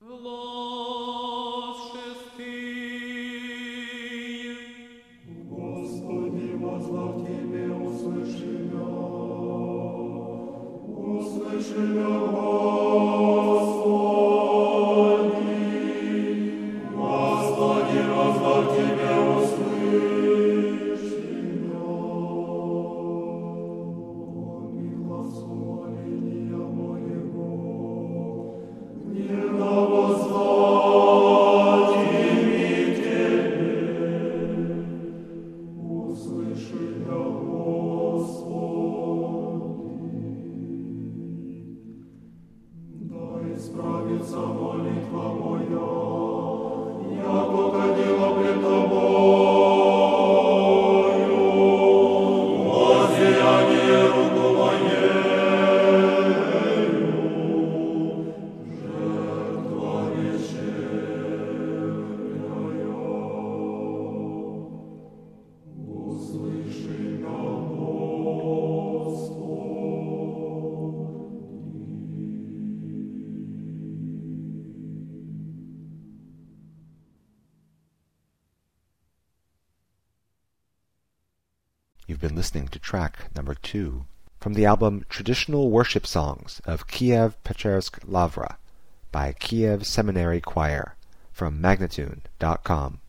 Господи, воззвав Тебе, услыши меня, Господи. Господи, воззвав Тебе, услыши меня. Помни глазу моления моего, гневно воззвать ими Тебе. Услыши меня, Господи. Да исправится молитва моя, яко кадила пред Тобою, воззяние руку моею, жертва вечерняя. Услыши меня, Господи. You've been listening to track number 2 from the album Traditional Worship Songs of Kiev-Pechersk Lavra by Kiev Seminary Choir from Magnatune.com.